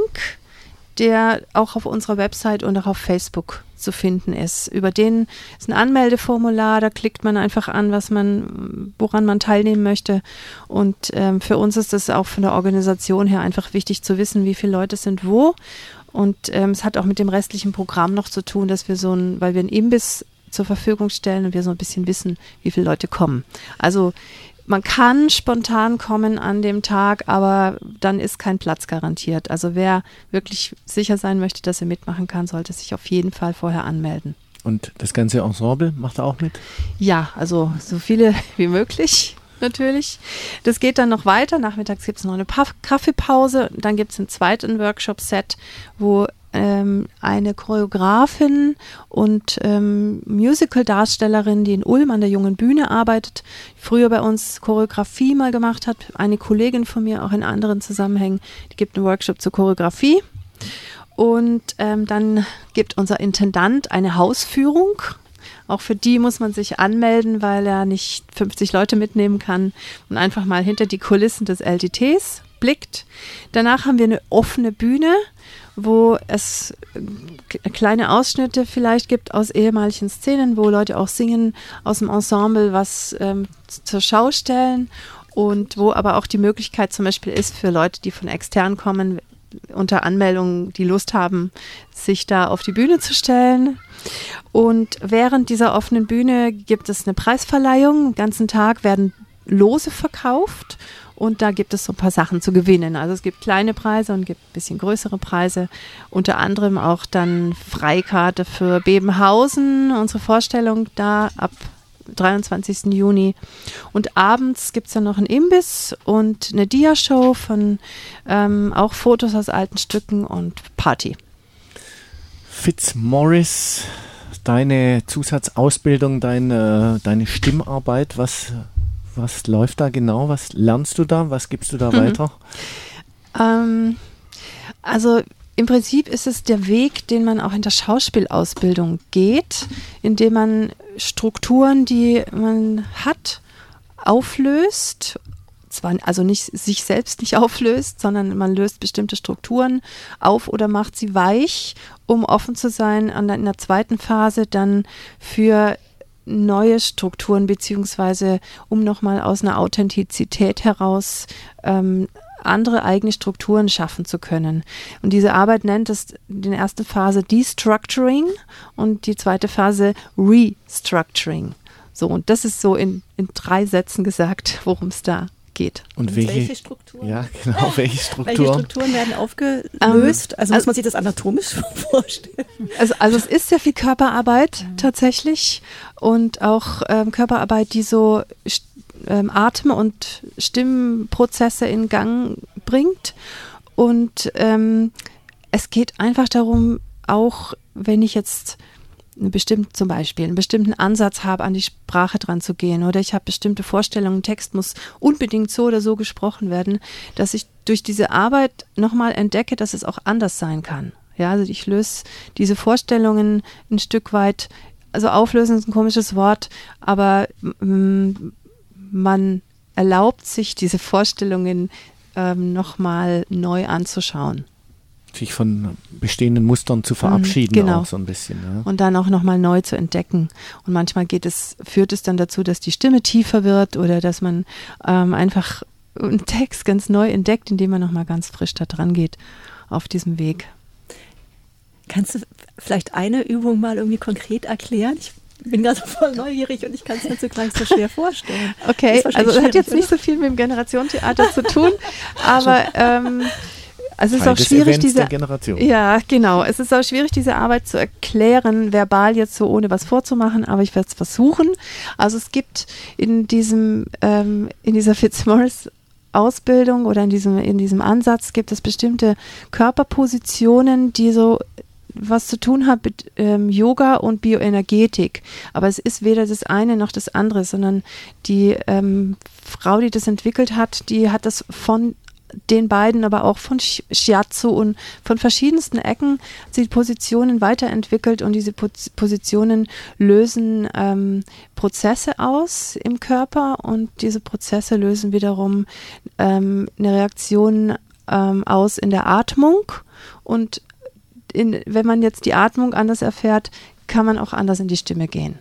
der auch auf unserer Website und auch auf Facebook zu finden ist. Über den ist ein Anmeldeformular, da klickt man einfach an, woran man teilnehmen möchte. Und für uns ist es auch von der Organisation her einfach wichtig zu wissen, wie viele Leute sind wo. Und es hat auch mit dem restlichen Programm noch zu tun, dass wir weil wir einen Imbiss zur Verfügung stellen und wir so ein bisschen wissen, wie viele Leute kommen. Also man kann spontan kommen an dem Tag, aber dann ist kein Platz garantiert. Also wer wirklich sicher sein möchte, dass er mitmachen kann, sollte sich auf jeden Fall vorher anmelden. Und das ganze Ensemble macht er auch mit? Ja, also so viele wie möglich natürlich. Das geht dann noch weiter. Nachmittags gibt es noch eine Kaffeepause. Dann gibt es einen zweiten Workshop-Set, wo eine Choreografin und Musical-Darstellerin, die in Ulm an der Jungen Bühne arbeitet, früher bei uns Choreografie mal gemacht hat. Eine Kollegin von mir, auch in anderen Zusammenhängen, die gibt einen Workshop zur Choreografie. Und dann gibt unser Intendant eine Hausführung. Auch für die muss man sich anmelden, weil er nicht 50 Leute mitnehmen kann und einfach mal hinter die Kulissen des LTTs blickt. Danach haben wir eine offene Bühne, wo es kleine Ausschnitte vielleicht gibt aus ehemaligen Szenen, wo Leute auch singen aus dem Ensemble, was zur Schau stellen und wo aber auch die Möglichkeit zum Beispiel ist für Leute, die von extern kommen, unter Anmeldung, die Lust haben, sich da auf die Bühne zu stellen. Und während dieser offenen Bühne gibt es eine Preisverleihung. Den ganzen Tag werden Lose verkauft und da gibt es so ein paar Sachen zu gewinnen. Also es gibt kleine Preise und gibt ein bisschen größere Preise. Unter anderem auch dann Freikarte für Bebenhausen, unsere Vorstellung da ab 23. Juni. Und abends gibt es dann noch einen Imbiss und eine Dia-Show von auch Fotos aus alten Stücken und Party. Fitzmaurice, deine Zusatzausbildung, deine Stimmarbeit, was läuft da genau? Was lernst du da? Was gibst du da weiter? Also Im Prinzip ist es der Weg, den man auch in der Schauspielausbildung geht, indem man Strukturen, die man hat, auflöst. Zwar also nicht sich selbst nicht auflöst, sondern man löst bestimmte Strukturen auf oder macht sie weich, um offen zu sein in der zweiten Phase dann für neue Strukturen, beziehungsweise um nochmal aus einer Authentizität heraus andere eigene Strukturen schaffen zu können. Und diese Arbeit nennt es in der ersten Phase Destructuring und die zweite Phase Restructuring. So, und das ist so in 3 Sätzen gesagt, worum es da geht. Und welche Strukturen? Ja, genau, welche Strukturen? Welche Strukturen werden aufgelöst? Also muss man sich das anatomisch vorstellen? Also es ist sehr viel Körperarbeit tatsächlich und auch Körperarbeit, die so Atem- und Stimmprozesse in Gang bringt. Und es geht einfach darum, auch wenn ich jetzt zum Beispiel einen bestimmten Ansatz habe, an die Sprache dran zu gehen, oder ich habe bestimmte Vorstellungen, ein Text muss unbedingt so oder so gesprochen werden, dass ich durch diese Arbeit nochmal entdecke, dass es auch anders sein kann. Ja, also ich löse diese Vorstellungen ein Stück weit, also auflösen ist ein komisches Wort, aber man erlaubt sich, diese Vorstellungen nochmal neu anzuschauen. Sich von bestehenden Mustern zu verabschieden, genau. Auch so ein bisschen. Ja. Und dann auch nochmal neu zu entdecken. Und manchmal führt es dann dazu, dass die Stimme tiefer wird oder dass man einfach einen Text ganz neu entdeckt, indem man nochmal ganz frisch da dran geht auf diesem Weg. Kannst du vielleicht eine Übung mal irgendwie konkret erklären? Ich bin gerade voll neugierig und ich kann es mir zugleich so schwer vorstellen. Okay, also es hat jetzt nicht so viel mit dem Generationentheater zu tun, aber also es ist auch schwierig, es ist auch schwierig, diese Arbeit zu erklären, verbal jetzt so, ohne was vorzumachen, aber ich werde es versuchen. Also es gibt in dieser Fitzmaurice Ausbildung oder in diesem Ansatz gibt es bestimmte Körperpositionen, die so was zu tun hat mit Yoga und Bioenergetik. Aber es ist weder das eine noch das andere, sondern die Frau, die das entwickelt hat, die hat das von den beiden, aber auch von Shiatsu und von verschiedensten Ecken die Positionen weiterentwickelt und diese Positionen lösen Prozesse aus im Körper und diese Prozesse lösen wiederum eine Reaktion aus in der Atmung und wenn man jetzt die Atmung anders erfährt, kann man auch anders in die Stimme gehen.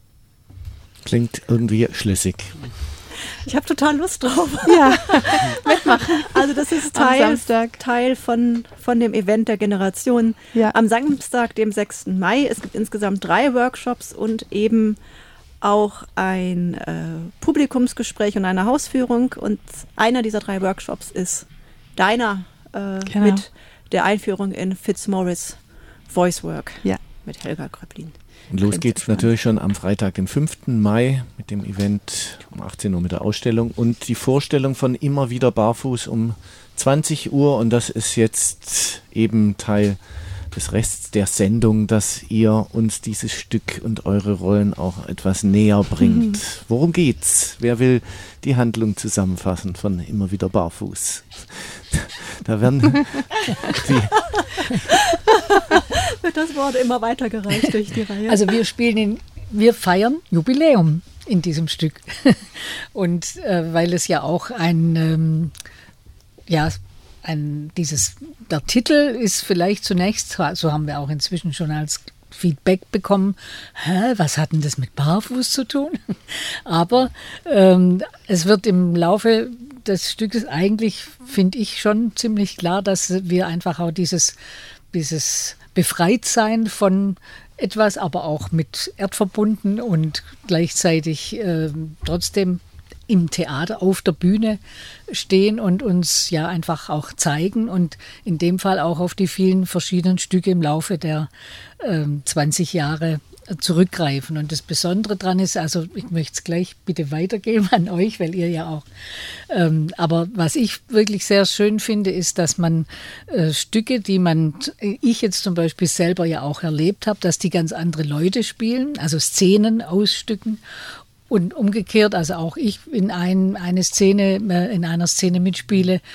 Klingt irgendwie schlüssig. Ich habe total Lust drauf. Ja, mitmachen. Also das ist Teil von dem Event der Generation. Ja. Am Samstag, dem 6. Mai. Es gibt insgesamt 3 Workshops und eben auch ein Publikumsgespräch und eine Hausführung. Und einer dieser 3 Workshops ist deiner mit der Einführung in Fitzmaurice Voice Work mit Helga Gröblin. Und los geht's natürlich schon am Freitag, den 5. Mai mit dem Event um 18 Uhr mit der Ausstellung und die Vorstellung von Immer wieder barfuß um 20 Uhr und das ist jetzt eben Teil des Rests der Sendung, dass ihr uns dieses Stück und eure Rollen auch etwas näher bringt. Worum geht's? Wer will die Handlung zusammenfassen von Immer wieder barfuß? Da werden wird das Wort immer weitergereicht durch die Reihe. Also wir feiern Jubiläum in diesem Stück. Und weil es ja auch der Titel ist vielleicht zunächst, so haben wir auch inzwischen schon als Feedback bekommen, was hat denn das mit Barfuß zu tun? Aber es wird im Laufe des Stückes eigentlich, finde ich, schon ziemlich klar, dass wir einfach auch dieses Befreitsein von etwas, aber auch mit erdverbunden und gleichzeitig trotzdem im Theater auf der Bühne stehen und uns ja einfach auch zeigen und in dem Fall auch auf die vielen verschiedenen Stücke im Laufe der 20 Jahre zurückgreifen. Und das Besondere daran ist, also ich möchte es gleich bitte weitergeben an euch, weil ihr ja auch, aber was ich wirklich sehr schön finde, ist, dass man Stücke, ich jetzt zum Beispiel selber ja auch erlebt habe, dass die ganz andere Leute spielen, also Szenen aus Stücken. Und umgekehrt, also auch ich in einer Szene mitspiele,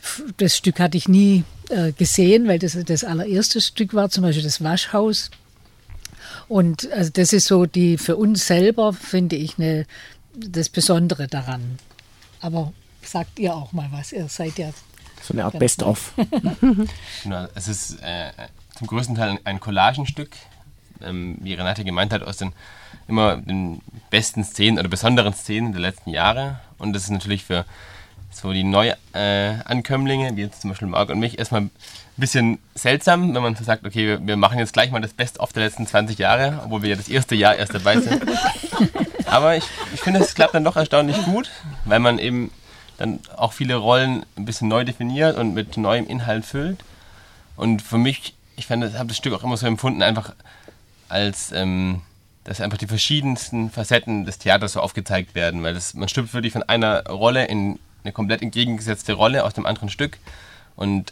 das Stück hatte ich nie gesehen, weil das allererste Stück war, zum Beispiel das Waschhaus. Und also das ist so für uns selber, finde ich, das Besondere daran. Aber sagt ihr auch mal was, ihr seid ja... So eine Art Best-of. Genau, es ist zum größten Teil ein Collagenstück, wie Renate gemeint hat, aus immer den besten Szenen oder besonderen Szenen der letzten Jahre. Und das ist natürlich für so die Neuankömmlinge, wie jetzt zum Beispiel Marc und mich, erstmal ein bisschen seltsam, wenn man sagt, okay, wir machen jetzt gleich mal das Best-of der letzten 20 Jahre, obwohl wir ja das erste Jahr erst dabei sind. Aber ich finde, es klappt dann doch erstaunlich gut, weil man eben dann auch viele Rollen ein bisschen neu definiert und mit neuem Inhalt füllt. Und für mich, ich habe das Stück auch immer so empfunden, einfach als, dass einfach die verschiedensten Facetten des Theaters so aufgezeigt werden, weil man schlüpft wirklich von einer Rolle in eine komplett entgegengesetzte Rolle aus dem anderen Stück. Und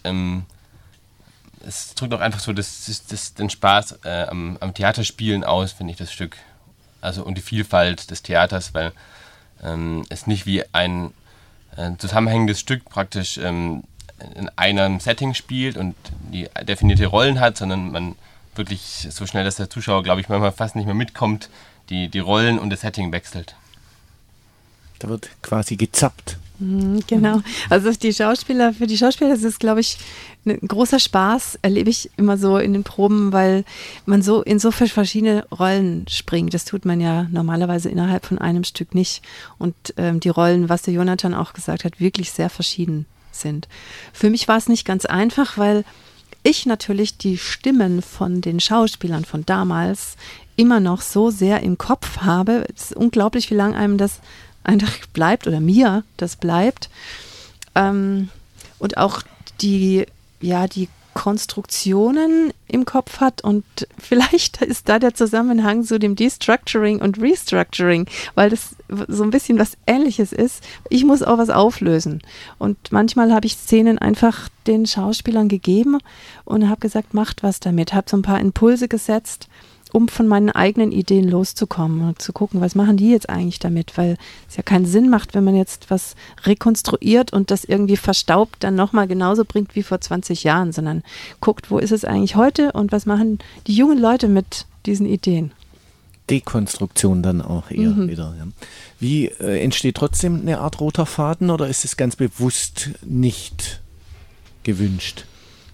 es drückt auch einfach so den Spaß am Theaterspielen aus, finde ich, das Stück. Also und die Vielfalt des Theaters, weil es nicht wie ein zusammenhängendes Stück praktisch in einem Setting spielt und die definierte Rollen hat, sondern man wirklich so schnell, dass der Zuschauer, glaube ich, manchmal fast nicht mehr mitkommt, die Rollen und das Setting wechselt. Da wird quasi gezappt. Genau. Also für die Schauspieler ist es, glaube ich, ein großer Spaß, erlebe ich immer so in den Proben, weil man so in so verschiedene Rollen springt. Das tut man ja normalerweise innerhalb von einem Stück nicht. Und die Rollen, was der Jonathan auch gesagt hat, wirklich sehr verschieden sind. Für mich war es nicht ganz einfach, weil ich natürlich die Stimmen von den Schauspielern von damals immer noch so sehr im Kopf habe. Es ist unglaublich, wie lange einem das einfach bleibt oder mir das bleibt. Und auch die Konstruktionen im Kopf hat und vielleicht ist da der Zusammenhang zu dem Destructuring und Restructuring, weil das so ein bisschen was Ähnliches ist. Ich muss auch was auflösen und manchmal habe ich Szenen einfach den Schauspielern gegeben und habe gesagt, macht was damit, habe so ein paar Impulse gesetzt, um von meinen eigenen Ideen loszukommen und zu gucken, was machen die jetzt eigentlich damit, weil es ja keinen Sinn macht, wenn man jetzt was rekonstruiert und das irgendwie verstaubt dann nochmal genauso bringt wie vor 20 Jahren, sondern guckt, wo ist es eigentlich heute und was machen die jungen Leute mit diesen Ideen. Dekonstruktion dann auch eher wieder. Ja. Wie entsteht trotzdem eine Art roter Faden oder ist es ganz bewusst nicht gewünscht?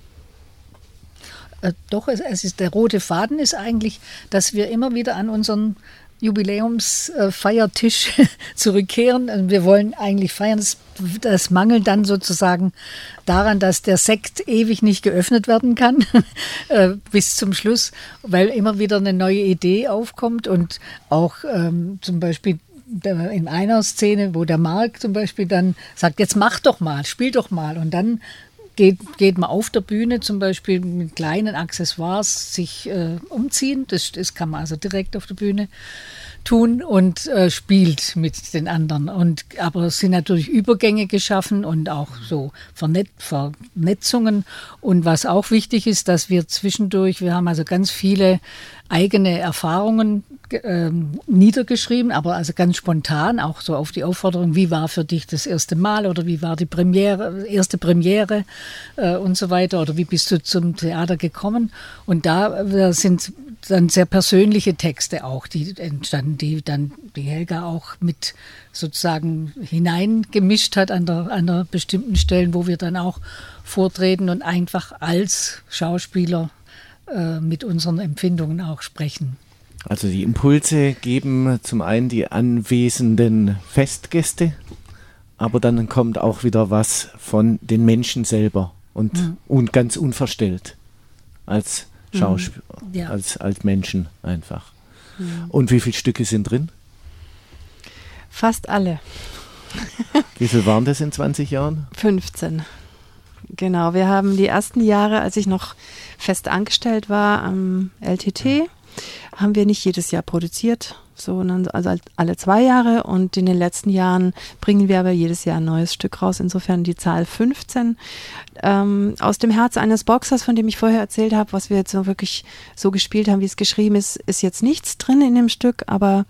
Doch, der rote Faden ist eigentlich, dass wir immer wieder an unseren Jubiläumsfeiertisch zurückkehren. Also wir wollen eigentlich feiern. Das mangelt dann sozusagen daran, dass der Sekt ewig nicht geöffnet werden kann bis zum Schluss, weil immer wieder eine neue Idee aufkommt und auch zum Beispiel in einer Szene, wo der Marc zum Beispiel dann sagt, jetzt mach doch mal, spiel doch mal und dann geht man auf der Bühne zum Beispiel mit kleinen Accessoires sich umziehen. Das kann man also direkt auf der Bühne tun und spielt mit den anderen. Aber es sind natürlich Übergänge geschaffen und auch so Vernetzungen. Und was auch wichtig ist, dass wir haben also ganz viele eigene Erfahrungen niedergeschrieben, aber also ganz spontan, auch so auf die Aufforderung, wie war für dich das erste Mal oder wie war die erste Premiere und so weiter oder wie bist du zum Theater gekommen? Und da sind dann sehr persönliche Texte auch, die entstanden, die dann die Helga auch mit sozusagen hineingemischt hat an der bestimmten Stellen, wo wir dann auch vortreten und einfach als Schauspieler mit unseren Empfindungen auch sprechen. Also die Impulse geben zum einen die anwesenden Festgäste, aber dann kommt auch wieder was von den Menschen selber und ganz unverstellt als Schauspieler, als Menschen einfach. Und wie viele Stücke sind drin? Fast alle. Wie viel waren das in 20 Jahren? 15. Genau, wir haben die ersten Jahre, als ich noch fest angestellt war am LTT, haben wir nicht jedes Jahr produziert, also alle 2 Jahre und in den letzten Jahren bringen wir aber jedes Jahr ein neues Stück raus, insofern die Zahl 15. Aus dem Herz eines Boxers, von dem ich vorher erzählt habe, was wir jetzt so wirklich so gespielt haben, wie es geschrieben ist, ist jetzt nichts drin in dem Stück, aber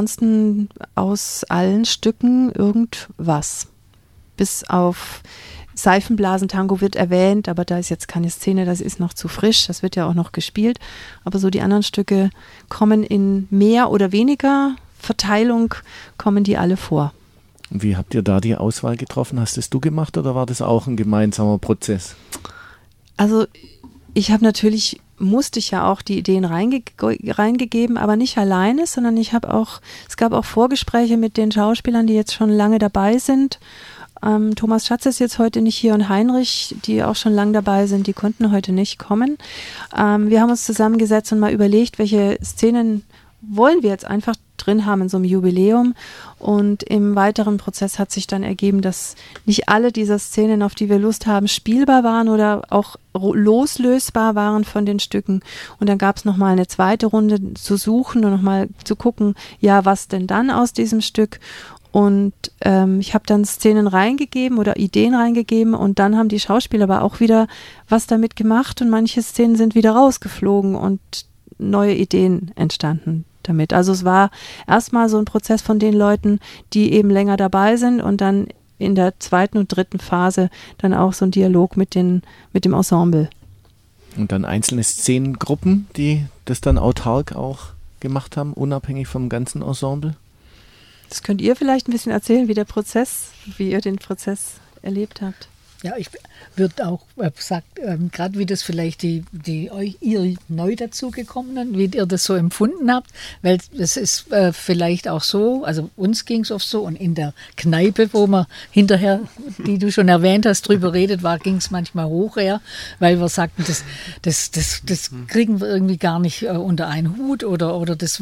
ansonsten aus allen Stücken irgendwas. Bis auf Seifenblasentango wird erwähnt, aber da ist jetzt keine Szene, das ist noch zu frisch, das wird ja auch noch gespielt. Aber so die anderen Stücke kommen in mehr oder weniger Verteilung, kommen die alle vor. Und wie habt ihr da die Auswahl getroffen? Hast das du gemacht oder war das auch ein gemeinsamer Prozess? Also musste ich ja auch die Ideen reingegeben, aber nicht alleine, sondern es gab auch Vorgespräche mit den Schauspielern, die jetzt schon lange dabei sind. Thomas Schatz ist jetzt heute nicht hier und Heinrich, die auch schon lange dabei sind, die konnten heute nicht kommen. Wir haben uns zusammengesetzt und mal überlegt, welche Szenen wollen wir jetzt einfach drin haben in so einem Jubiläum. Und im weiteren Prozess hat sich dann ergeben, dass nicht alle dieser Szenen, auf die wir Lust haben, spielbar waren oder auch loslösbar waren von den Stücken. Und dann gab es nochmal eine zweite Runde zu suchen und nochmal zu gucken, ja, was denn dann aus diesem Stück? Und ich habe dann Szenen reingegeben oder Ideen reingegeben und dann haben die Schauspieler aber auch wieder was damit gemacht und manche Szenen sind wieder rausgeflogen und neue Ideen entstanden damit. Also es war erstmal so ein Prozess von den Leuten, die eben länger dabei sind und dann in der zweiten und dritten Phase dann auch so ein Dialog mit dem Ensemble. Und dann einzelne Szenengruppen, die das dann autark auch gemacht haben, unabhängig vom ganzen Ensemble? Das könnt ihr vielleicht ein bisschen erzählen, wie ihr den Prozess erlebt habt. Ja, ich würde auch sagen, gerade wie das vielleicht ihr neu dazugekommenen, wie ihr das so empfunden habt, weil das ist vielleicht auch so, also uns ging es oft so und in der Kneipe, wo man hinterher, die du schon erwähnt hast, drüber redet war, ging es manchmal hoch her, weil wir sagten, das kriegen wir irgendwie gar nicht unter einen Hut oder das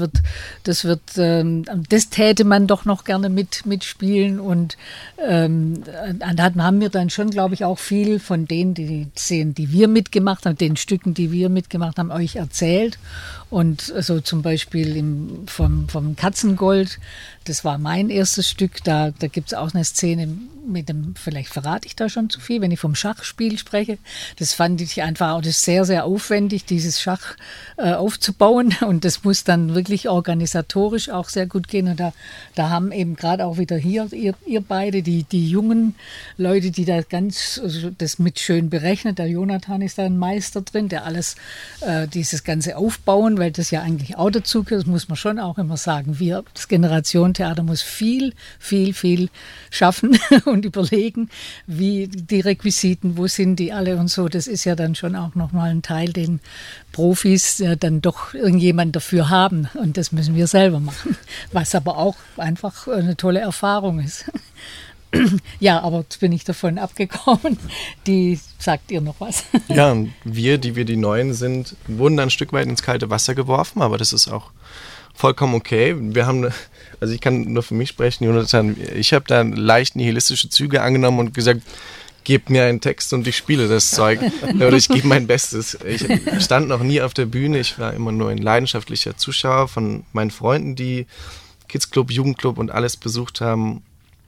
täte man doch noch gerne mitspielen und haben wir dann schon, glaube ich, auch viel von den Szenen, die wir mitgemacht haben, den Stücken, die wir mitgemacht haben, euch erzählt. Und so zum Beispiel vom Katzengold, das war mein erstes Stück, da gibt es auch eine Szene mit dem, vielleicht verrate ich da schon zu viel, wenn ich vom Schachspiel spreche. Das fand ich einfach auch das sehr, sehr aufwendig, dieses Schach aufzubauen und das muss dann wirklich organisatorisch auch sehr gut gehen. Und da haben eben gerade auch wieder hier, ihr beide, die jungen Leute, die da das mit schön berechnet, der Jonathan ist da ein Meister drin, der alles, dieses Ganze aufbauen, weil das ja eigentlich auch dazu gehört, das muss man schon auch immer sagen, das Generationentheater muss viel, viel, viel schaffen und überlegen, wie die Requisiten, wo sind die alle und so. Das ist ja dann schon auch nochmal ein Teil, den Profis dann doch irgendjemand dafür haben und das müssen wir selber machen, was aber auch einfach eine tolle Erfahrung ist. Ja, aber jetzt bin ich davon abgekommen. Sagt ihr noch was? Ja, und wir, die Neuen sind, wurden dann ein Stück weit ins kalte Wasser geworfen, aber das ist auch vollkommen okay. Also ich kann nur für mich sprechen, Jonathan, ich habe da leicht nihilistische Züge angenommen und gesagt, gebt mir einen Text und ich spiele das Zeug oder ich gebe mein Bestes. Ich stand noch nie auf der Bühne, ich war immer nur ein leidenschaftlicher Zuschauer von meinen Freunden, die Kidsclub, Jugendclub und alles besucht haben.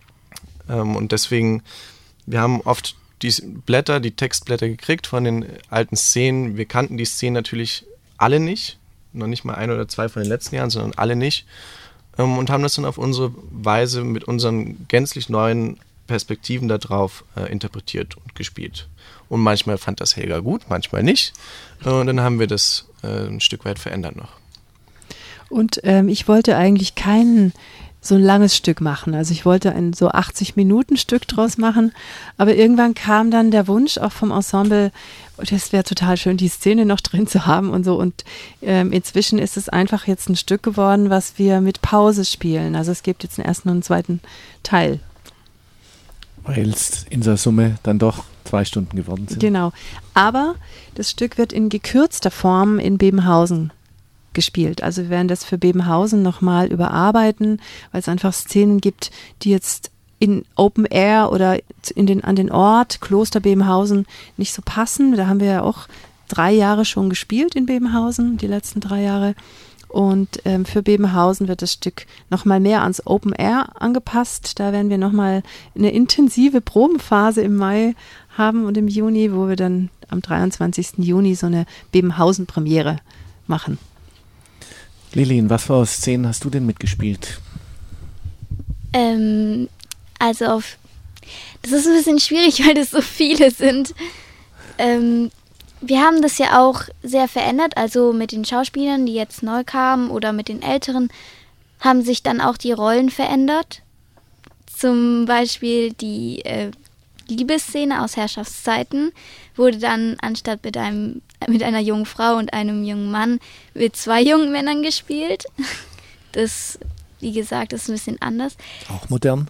Und deswegen, wir haben oft die Textblätter gekriegt von den alten Szenen. Wir kannten die Szenen natürlich alle nicht, noch nicht mal ein oder zwei von den letzten Jahren, sondern alle nicht. Und haben das dann auf unsere Weise mit unseren gänzlich neuen Perspektiven darauf interpretiert und gespielt. Und manchmal fand das Helga gut, manchmal nicht. Und dann haben wir das ein Stück weit verändert noch. Und ich wollte eigentlich so ein langes Stück machen. Also ich wollte ein so 80-Minuten-Stück draus machen, aber irgendwann kam dann der Wunsch auch vom Ensemble, das wäre total schön, die Szene noch drin zu haben und so. Und inzwischen ist es einfach jetzt ein Stück geworden, was wir mit Pause spielen. Also es gibt jetzt einen ersten und einen zweiten Teil. Weil es in der Summe dann doch 2 Stunden geworden sind. Genau. Aber das Stück wird in gekürzter Form in Bebenhausen gespielt. Also wir werden das für Bebenhausen nochmal überarbeiten, weil es einfach Szenen gibt, die jetzt in Open Air oder an den Ort Kloster Bebenhausen nicht so passen. Da haben wir ja auch 3 Jahre schon gespielt in Bebenhausen, die letzten 3 Jahre. Und für Bebenhausen wird das Stück nochmal mehr ans Open Air angepasst. Da werden wir nochmal eine intensive Probenphase im Mai haben und im Juni, wo wir dann am 23. Juni so eine Bebenhausen-Premiere machen. Lili, was für Szenen hast du denn mitgespielt? Also auf Das ist ein bisschen schwierig, weil das so viele sind. Wir haben das ja auch sehr verändert, also mit den Schauspielern, die jetzt neu kamen oder mit den Älteren, haben sich dann auch die Rollen verändert. Zum Beispiel die Liebesszene aus Herrschaftszeiten wurde dann anstatt mit einer jungen Frau und einem jungen Mann mit 2 jungen Männern gespielt. Das, wie gesagt, ist ein bisschen anders. Auch modern.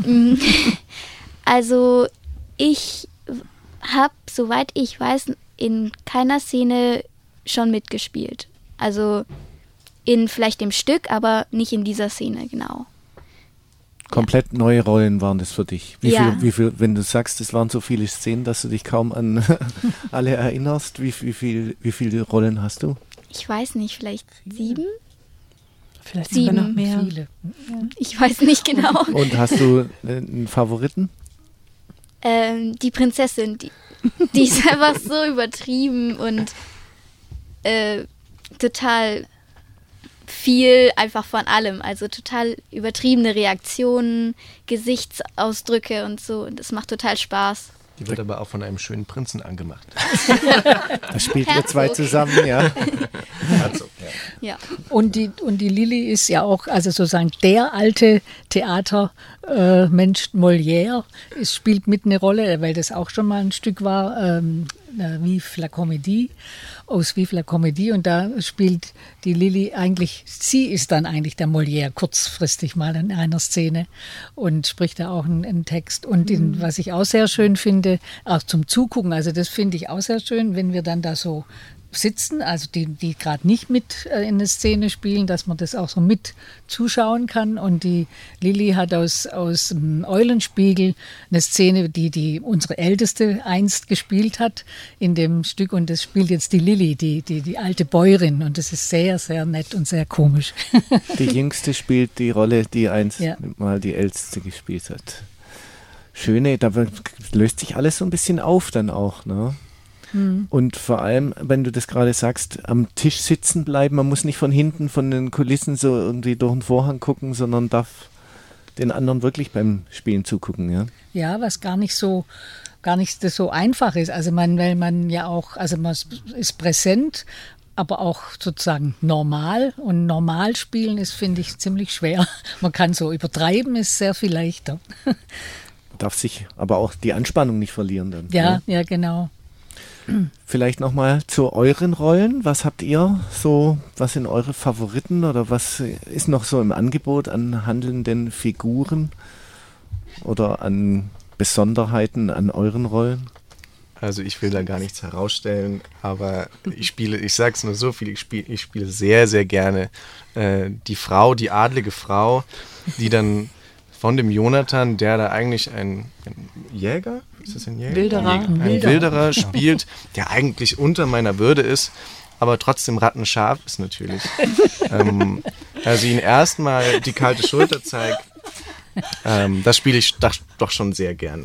Also ich habe, soweit ich weiß, in keiner Szene schon mitgespielt. Also in vielleicht dem Stück, aber nicht in dieser Szene, genau. Komplett neue Rollen waren das für dich. Wie Ja. viel, wenn du sagst, es waren so viele Szenen, dass du dich kaum an alle erinnerst, wie viele Rollen hast du? Ich weiß nicht, vielleicht 7? Vielleicht 7. sogar noch mehr. Viele. Ich weiß nicht genau. Und hast du einen Favoriten? Die Prinzessin, die ist einfach so übertrieben und total viel einfach von allem. Also total übertriebene Reaktionen, Gesichtsausdrücke und so. Und das macht total Spaß. Die wird aber auch von einem schönen Prinzen angemacht. Da spielt ihr 2 zusammen, ja. Also, Ja. Und die Lilli ist ja auch, also sozusagen der alte Theatermensch Molière, es spielt mit eine Rolle, weil das auch schon mal ein Stück war, Vive la Comédie, aus Vive la Comédie, und da spielt die Lilli eigentlich, sie ist dann eigentlich der Molière kurzfristig mal in einer Szene und spricht da auch einen Text. Und was ich auch sehr schön finde, auch zum Zugucken, also das finde ich auch sehr schön, wenn wir dann da so sitzen, also die gerade nicht mit in der Szene spielen, dass man das auch so mit zuschauen kann. Und die Lilli hat aus dem Eulenspiegel eine Szene, die unsere Älteste einst gespielt hat in dem Stück, und das spielt jetzt die Lilli, die alte Bäuerin, und das ist sehr, sehr nett und sehr komisch. Die Jüngste spielt die Rolle, die einst Ja. mal die Älteste gespielt hat. Schöne, da löst sich alles so ein bisschen auf dann auch, ne? Und vor allem, wenn du das gerade sagst, am Tisch sitzen bleiben, man muss nicht von hinten von den Kulissen so irgendwie durch den Vorhang gucken, sondern darf den anderen wirklich beim Spielen zugucken, ja. Ja, was gar nicht so einfach ist. Also weil man ja auch, also man ist präsent, aber auch sozusagen normal. Und normal spielen ist, finde ich, ziemlich schwer. Man kann so übertreiben, ist sehr viel leichter. Darf sich aber auch die Anspannung nicht verlieren dann. Ja, ne? ja, genau. Vielleicht nochmal zu euren Rollen. Was habt ihr so, was sind eure Favoriten oder was ist noch so im Angebot an handelnden Figuren oder an Besonderheiten an euren Rollen? Also ich will da gar nichts herausstellen, aber ich sag's nur so viel, ich spiele sehr, sehr gerne die Frau, die adlige Frau, die dann von dem Jonathan, der da eigentlich ein Jäger, ist das ein Jäger? Wilderer. Ein Wilderer spielt, der eigentlich unter meiner Würde ist, aber trotzdem rattenscharf ist natürlich. Also ihn erstmal die kalte Schulter zeigt, das spiele ich doch schon sehr gerne.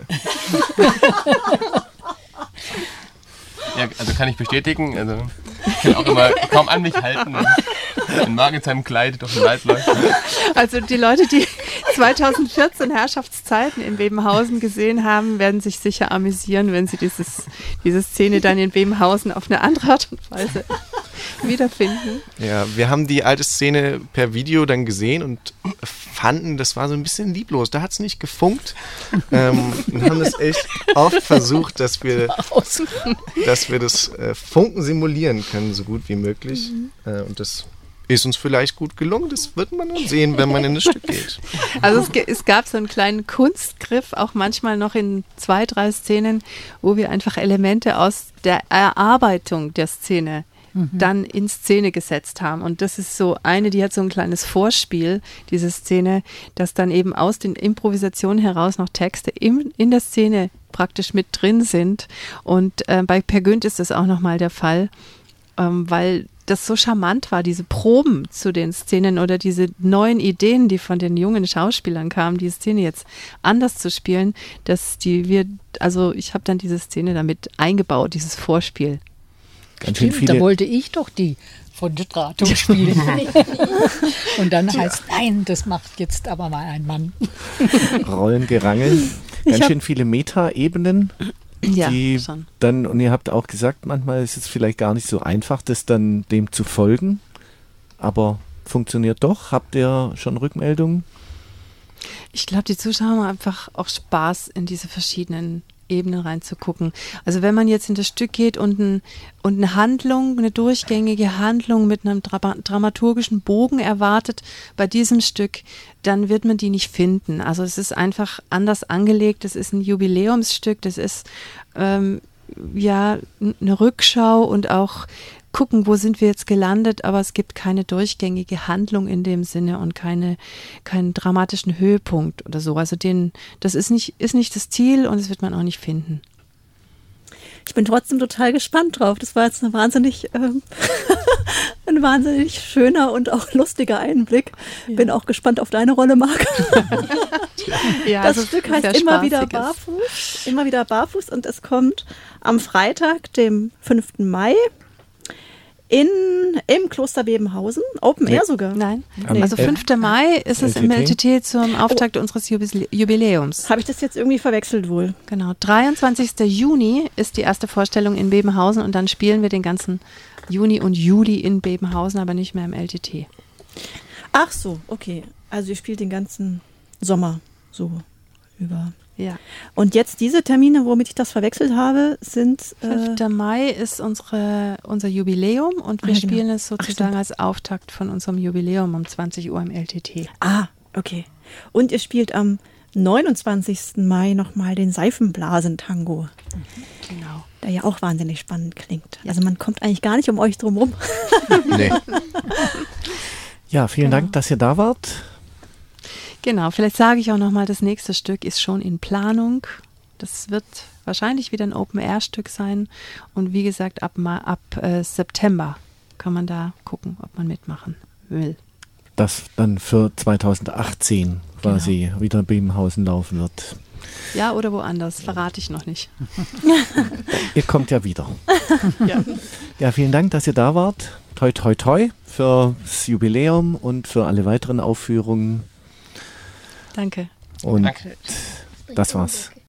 Ja, also kann ich bestätigen. Also ich kann auch immer kaum an mich halten, wenn Marc in seinem Kleid durch den Wald läuft. Also die Leute, die 2014 Herrschaftszeiten in Bebenhausen gesehen haben, werden sich sicher amüsieren, wenn sie diese Szene dann in Bebenhausen auf eine andere Art und Weise wiederfinden. Ja, wir haben die alte Szene per Video dann gesehen und fanden, das war so ein bisschen lieblos. Da hat es nicht gefunkt. Und haben das echt oft versucht, dass wir das Funken simulieren können, so gut wie möglich. Und das ist uns vielleicht gut gelungen. Das wird man dann sehen, wenn man in das Stück geht. Also es gab so einen kleinen Kunstgriff, auch manchmal noch in 2, 3 Szenen, wo wir einfach Elemente aus der Erarbeitung der Szene dann in Szene gesetzt haben. Und das ist so eine, die hat so ein kleines Vorspiel, diese Szene, dass dann eben aus den Improvisationen heraus noch Texte in der Szene praktisch mit drin sind. Und bei Per Günd ist das auch nochmal der Fall, weil das so charmant war, diese Proben zu den Szenen oder diese neuen Ideen, die von den jungen Schauspielern kamen, die Szene jetzt anders zu spielen, ich habe dann diese Szene damit eingebaut, dieses Vorspiel. Stimmt, da wollte ich doch die von Stratum spielen. Und dann heißt, nein, das macht jetzt aber mal ein Mann. Rollengerangel. ganz schön viele Meta-Ebenen. Ja, die schon. Dann, und ihr habt auch gesagt, manchmal ist es vielleicht gar nicht so einfach, das dann dem zu folgen, aber funktioniert doch. Habt ihr schon Rückmeldungen? Ich glaube, die Zuschauer haben einfach auch Spaß, in diese verschiedenen Ebenen reinzugucken. Also wenn man jetzt in das Stück geht und eine Handlung, eine durchgängige Handlung mit einem dramaturgischen Bogen erwartet bei diesem Stück, dann wird man die nicht finden. Also es ist einfach anders angelegt, es ist ein Jubiläumsstück, das ist eine Rückschau und auch gucken, wo sind wir jetzt gelandet, aber es gibt keine durchgängige Handlung in dem Sinne und keinen dramatischen Höhepunkt oder so. Also das ist nicht das Ziel und das wird man auch nicht finden. Ich bin trotzdem total gespannt drauf. Das war jetzt ein wahnsinnig schöner und auch lustiger Einblick. Ja. Bin auch gespannt auf deine Rolle, Marc. Ja, das Stück heißt immer wieder barfuß und es kommt am Freitag, dem 5. Mai, im Kloster Bebenhausen, Open Air sogar. Nein, also 5. Mai ist es im LTT zum Auftakt unseres Jubiläums. Habe ich das jetzt irgendwie verwechselt wohl? Genau, 23. Juni ist die erste Vorstellung in Bebenhausen und dann spielen wir den ganzen Juni und Juli in Bebenhausen, aber nicht mehr im LTT. Ach so, okay. Also ihr spielt den ganzen Sommer so über. Ja. Und jetzt diese Termine, womit ich das verwechselt habe, sind... 5. Mai ist unser Jubiläum und wir spielen es sozusagen als Auftakt von unserem Jubiläum um 20 Uhr im LTT. Ah, okay. Und ihr spielt am 29. Mai nochmal den Seifenblasen-Tango. Genau. Der ja auch wahnsinnig spannend klingt. Also man kommt eigentlich gar nicht um euch drum rum. Nee. Ja, vielen Dank, dass ihr da wart. Genau, vielleicht sage ich auch nochmal, das nächste Stück ist schon in Planung. Das wird wahrscheinlich wieder ein Open-Air-Stück sein. Und wie gesagt, ab September kann man da gucken, ob man mitmachen will. Das dann für 2018 quasi wieder Bebenhausen laufen wird. Ja, oder woanders, verrate ich noch nicht. Ihr kommt ja wieder. Ja. Ja, vielen Dank, dass ihr da wart. Toi, toi, toi fürs Jubiläum und für alle weiteren Aufführungen. Danke. Und das war's.